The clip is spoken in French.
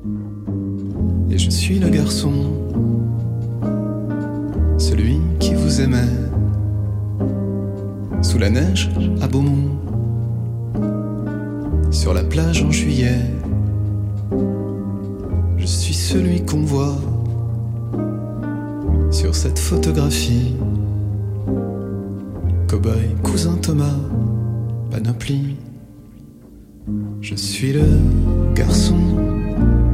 Et je suis le garçon, celui qui vous aimait, sous la neige à Beaumont, sur la plage en juillet. Je suis celui qu'on voit sur cette photographie. Cow-boy, cousin Thomas, panoplie. Je suis le garçon